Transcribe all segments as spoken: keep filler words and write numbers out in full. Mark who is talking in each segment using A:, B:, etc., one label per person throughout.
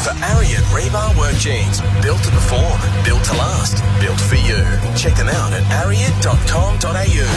A: for Ariat Rebar Work Jeans. Built to perform, built to last, built for you. Check them out at ariat dot com dot a u.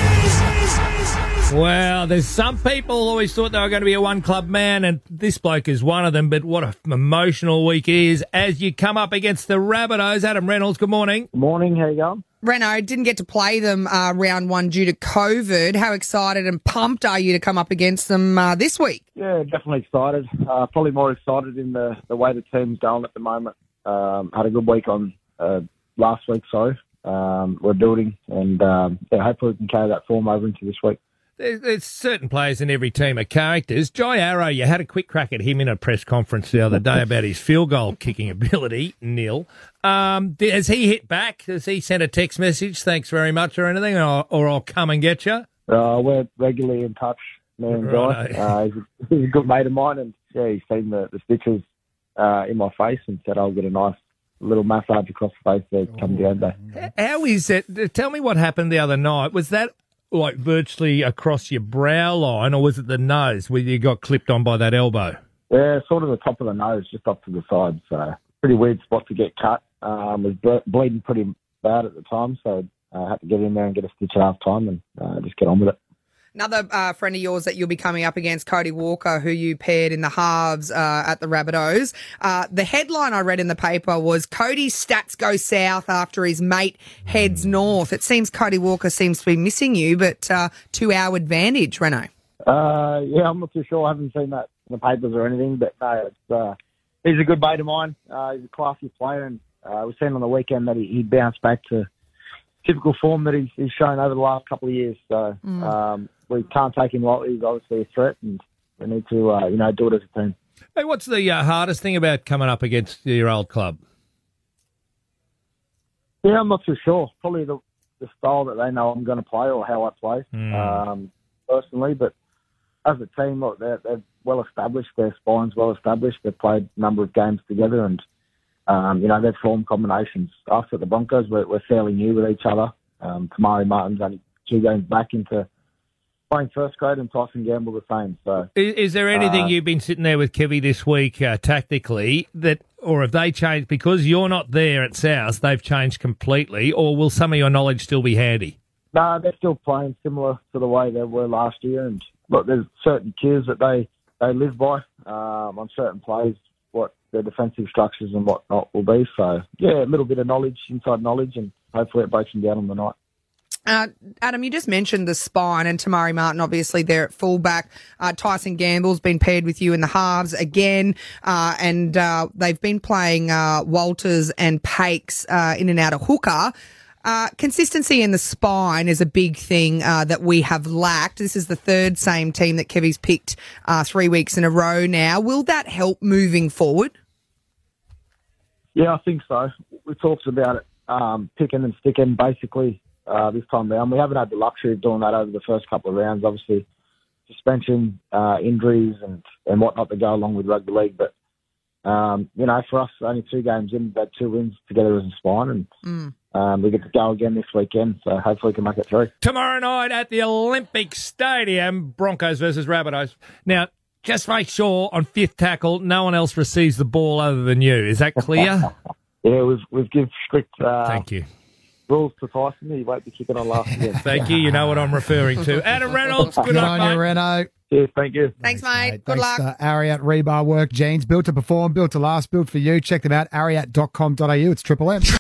B: Well, there's some people always thought they were going to be a one-club man, and this bloke is one of them, but what an emotional week it is as you come up against the Rabbitohs. Adam Reynolds, good morning.
C: Good morning, how you going?
D: Renault didn't get to play them uh, round one due to COVID. How excited and pumped are you to come up against them uh, this week?
C: Yeah, definitely excited. Uh, probably more excited in the, the way the team's going at the moment. Um, had a good week on uh, last week, sorry. Um, we're building, and um, yeah, hopefully we can carry that form over into this week.
B: There's certain players in every team are characters. Jai Arrow, you had a quick crack at him in a press conference the other day about his field goal kicking ability, nil. Um, has he hit back? Has he sent a text message, thanks very much, or anything, or, or I'll come and get you?
C: Uh, we're regularly in touch, me and Jai. Uh, he's, a, he's a good mate of mine, and yeah, he's seen the, the stitches uh, in my face and said I'll get a nice little massage across the face there come the end day.
B: How is it? Tell me what happened the other night. Was that like virtually across your brow line, or was it the nose where you got clipped on by that elbow?
C: Yeah, sort of the top of the nose, just off to the side. So pretty weird spot to get cut. Um, was ble- bleeding pretty bad at the time, so I uh, had to get in there and get a stitch at half time and uh, just get on with it.
D: Another uh, friend of yours that you'll be coming up against, Cody Walker, who you paired in the halves uh, at the Rabbitohs. Uh, the headline I read in the paper was Cody's stats go south after his mate heads north. It seems Cody Walker seems to be missing you, but uh, to our advantage, Renault.
C: Uh, yeah, I'm not too sure. I haven't seen that in the papers or anything, but no, it's, uh, he's a good mate of mine. Uh, he's a classy player, and uh, we've seen on the weekend that he, he bounced back to typical form that he's, he's shown over the last couple of years. So mm. um, we can't take him lightly. He's obviously a threat, and we need to, uh, you know, do it as a team.
B: Hey, what's the uh, hardest thing about coming up against your old club?
C: Yeah, I'm not too sure. Probably the, the style that they know I'm going to play or how I play mm. um, personally. But as a team, look, they're, they're well established. Their spine's well established. They've played a number of games together, and Um, you know, they've formed combinations. Us at the Broncos, we're, we're fairly new with each other. Um, Tamari Martin's only two games back into playing first grade, and Tyson Gamble the same. So,
B: is, is there anything
C: uh,
B: you've been sitting there with Kevy this week uh, tactically that, or have they changed because you're not there at South? They've changed completely, or will some of your knowledge still be handy?
C: No, they're still playing similar to the way they were last year. And look, there's certain cues that they they live by um, on certain plays. What their defensive structures and whatnot will be. So, yeah, a little bit of knowledge, inside knowledge, and hopefully it breaks them down on the night.
D: Uh, Adam, you just mentioned the spine, and Tamari Martin, obviously, there at fullback. Uh, Tyson Gamble's been paired with you in the halves again, uh, and uh, they've been playing uh, Walters and Pakes uh, in and out of hooker. Uh, consistency in the spine is a big thing uh, that we have lacked. This is the third same team that Kevy's picked uh, three weeks in a row now. Will that help moving forward?
C: Yeah, I think so. We talked about it, um, picking and sticking basically uh, this time round. We haven't had the luxury of doing that over the first couple of rounds. Obviously, suspension, uh, injuries and, and whatnot that go along with rugby league. But, um, you know, for us, only two games in, we've had two wins together as a spine, and mm. Um, we get to go again this weekend, so hopefully we can make it through.
B: Tomorrow night at the Olympic Stadium, Broncos versus Rabbitohs. Now, just make sure on fifth tackle, no one else receives the ball other than you. Is that clear?
C: Yeah, we've we've given strict uh,
B: Thank you.
C: rules to Tyson. He won't be kicking on last again.
B: Thank you. You know what I'm referring to. Adam Reynolds, good,
E: good
B: luck,
E: on
B: mate.
E: you, Renault.
C: Yeah, thank you.
D: Thanks, mate.
E: mate.
D: Good
E: Thanks
D: luck.
E: to Ariat Rebar Work Jeans. Built to perform, built to last, built for you. Check them out, ariat dot com dot a u. It's Triple M.